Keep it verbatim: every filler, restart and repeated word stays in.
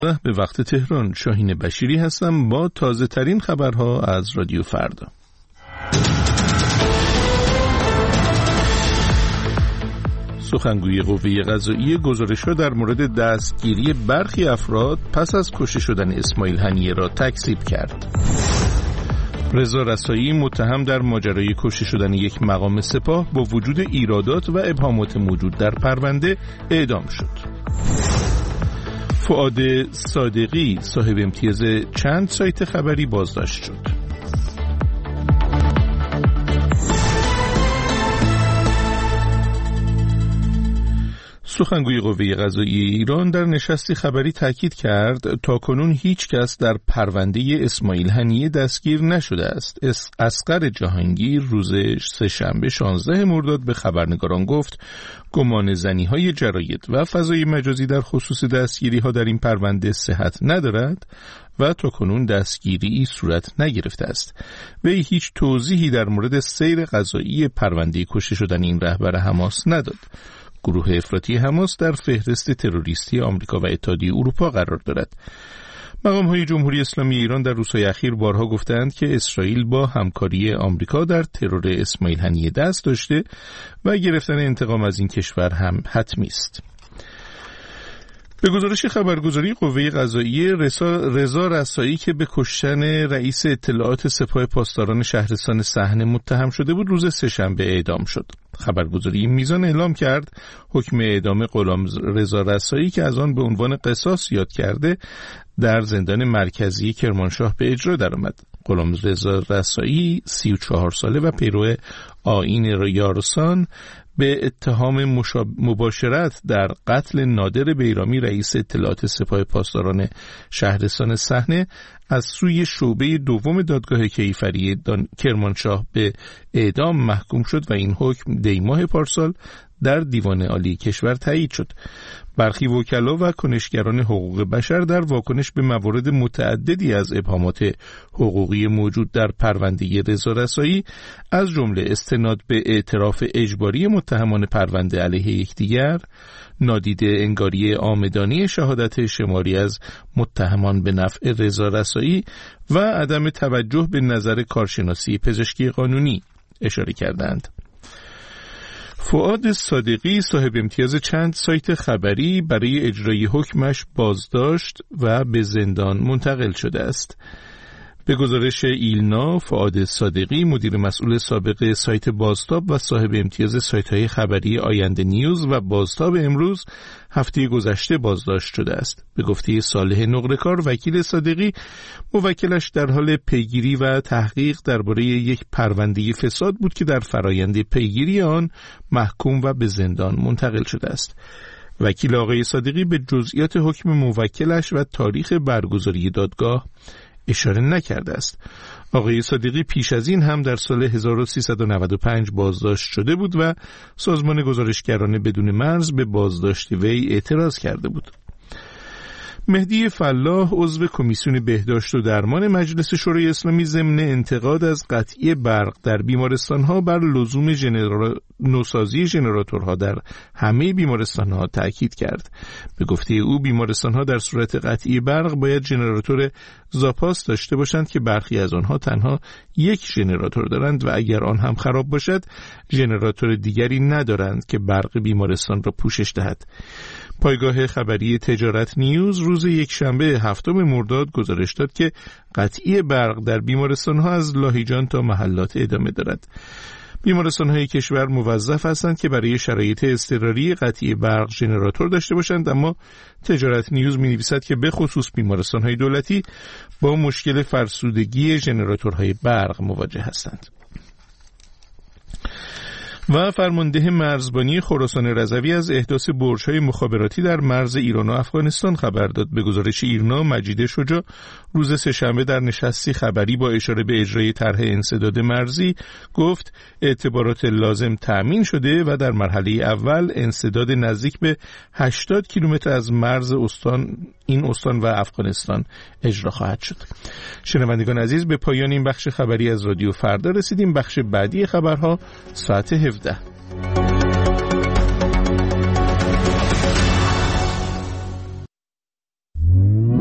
به وقت تهران. شاهین بشیری هستم با تازه ترین خبرها از رادیو فردا. سخنگوی قوه قضاییه گزارش‌ها در مورد دستگیری برخی افراد پس از کشته شدن اسماعیل هنیه را تکذیب کرد. رضا رسایی متهم در ماجرای کشته شدن یک مقام سپاه با وجود ایرادات و ابهامات موجود در پرونده اعدام شد. فؤاد صادقی صاحب امتیاز چند سایت خبری بازداشت شد. سخنگوی قوه قضاییه ایران در نشستی خبری تاکید کرد تاکنون هیچ کس در پرونده اسماعیل هنیه دستگیر نشده است. اصغر جهانگیر روز سه‌شنبه شانزده مرداد به خبرنگاران گفت گمان زنی‌های جراید و فضای مجازی در خصوص دستگیری‌ها در این پرونده صحت ندارد و تاکنون دستگیری صورت نگرفته است. وی هیچ توضیحی در مورد سیر قضایی پرونده کشته شدن این رهبر حماس نداد. گروه افراطی حماس در فهرست تروریستی آمریکا و اتحادیه اروپا قرار دارد. مقام‌های جمهوری اسلامی ایران در روزهای اخیر بارها گفتند که اسرائیل با همکاری آمریکا در ترور اسماعیل هنیه دست داشته و گرفتن انتقام از این کشور هم حتمی است. به گزارش خبرگزاری قوه قضاییه رضا رسایی که به کشتن رئیس اطلاعات سپاه پاسداران شهرستان صحنه متهم شده بود روز سه‌شنبه اعدام شد. خبرگزاری میزان اعلام کرد حکم اعدام غلام رضا رسایی که از آن به عنوان قصاص یاد کرده در زندان مرکزی کرمانشاه به اجرا درآمد. غلام رضا رسایی سی و چهار ساله و پیرو آیین یارسان به اتهام مباشرت در قتل نادر بیرامی رئیس اطلاعات سپاه پاسداران شهرستان صحنه از سوی شعبه دوم دادگاه کیفری کرمانشاه به اعدام محکوم شد و این حکم دیماه پارسال در دیوان عالی کشور تایید شد. برخی وکلا و کنشگران حقوق بشر در واکنش به موارد متعددی از ابهامات حقوقی موجود در پرونده رضا رسایی از جمله استناد به اعتراف اجباری متهمان پرونده علیه یکدیگر، نادیده انگاری عامدانی شهادت شماری از متهمان به نفع رضا رسایی و عدم توجه به نظر کارشناسی پزشکی قانونی اشاره کردند. فؤاد صادقی صاحب امتیاز چند سایت خبری برای اجرای حکمش بازداشت و به زندان منتقل شده است. به گزارش ایلنا، فؤاد صادقی مدیر مسئول سابق سایت بازتاب و صاحب امتیاز سایت‌های خبری آینده نیوز و بازتاب امروز هفته گذشته بازداشت شده است. به گفته صالح نقره‌کار وکیل صادقی، موکلش در حال پیگیری و تحقیق درباره یک پرونده فساد بود که در فرایند پیگیری آن محکوم و به زندان منتقل شده است. وکیل آقای صادقی به جزئیات حکم موکلش و تاریخ برگزاری دادگاه اشاره نکرده است. آقای صادقی پیش از این هم در سال هزار و سیصد و نود و پنج بازداشت شده بود و سازمان گزارشگران بدون مرز به بازداشت وی اعتراض کرده بود. مهدی فلاح عضو کمیسیون بهداشت و درمان مجلس شورای اسلامی ضمن انتقاد از قطعی برق در بیمارستان‌ها بر لزوم ژنرا... نوسازی ژنراتورها در همه بیمارستان‌ها تاکید کرد. به گفته او بیمارستان‌ها در صورت قطعی برق باید ژنراتور زاپاس داشته باشند که برخی از آنها تنها یک ژنراتور دارند و اگر آن هم خراب باشد ژنراتور دیگری ندارند که برق بیمارستان را پوشش دهد. پایگاه خبری تجارت نیوز روز یکشنبه هفتم مرداد گزارش داد که قطعی برق در بیمارستان‌ها از لاهیجان تا محلات ادامه دارد. بیمارستان‌های کشور موظف هستند که برای شرایط اضطراری قطعی برق ژنراتور داشته باشند، اما تجارت نیوز می‌نویسد که به خصوص بیمارستان‌های دولتی با مشکل فرسودگی ژنراتورهای برق مواجه هستند. و فرمانده مرزبانی خراسان رضوی از احداث برج‌های مخابراتی در مرز ایران و افغانستان خبر داد. به گزارش ایرنا، مجید شجاع روز سه‌شنبه در نشستی خبری با اشاره به اجرای طرح انسداد مرزی گفت اعتبارات لازم تأمین شده و در مرحله اول انسداد نزدیک به هشتاد کیلومتر از مرز استان این استان و افغانستان اجرا خواهد شد. شنوندگان عزیز، به پایان این بخش خبری از رادیو فردا رسیدیم. بخش بعدی خبرها ساعت هفده.